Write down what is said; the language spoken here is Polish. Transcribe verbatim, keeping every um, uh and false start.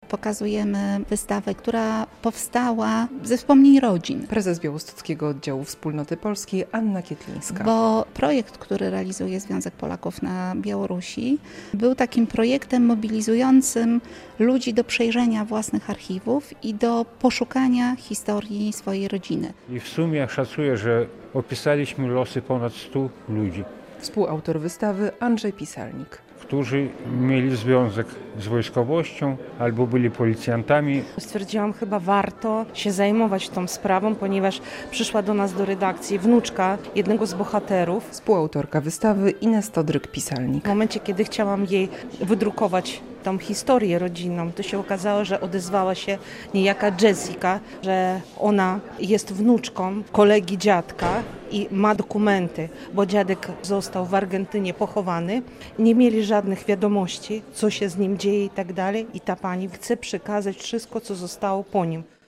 pokazujemy wystawę, która powstała ze wspomnień rodzin. Prezes Białostockiego Oddziału Wspólnoty Polskiej Anna Kietlińska. Bo projekt, który realizuje Związek Polaków na Białorusi, był takim projektem mobilizującym ludzi do przejrzenia własnych archiwów i do poszukania historii swojej rodziny. I w sumie szacuję, że opisaliśmy losy ponad stu ludzi, Współautor wystawy Andrzej Pisalnik. którzy mieli związek z wojskowością albo byli policjantami. Stwierdziłam, chyba warto się zajmować tą sprawą, ponieważ przyszła do nas do redakcji wnuczka jednego z bohaterów. Współautorka wystawy Ines Todryk-Pisalnik. W momencie, kiedy chciałam jej wydrukować tą historię rodzinną, to się okazało, że odezwała się niejaka Jessica, że ona jest wnuczką kolegi dziadka i ma dokumenty, bo dziadek został w Argentynie pochowany. Nie mieli żadnych wiadomości, co się z nim dzieje i tak dalej. I ta pani chce przekazać wszystko, co zostało po nim.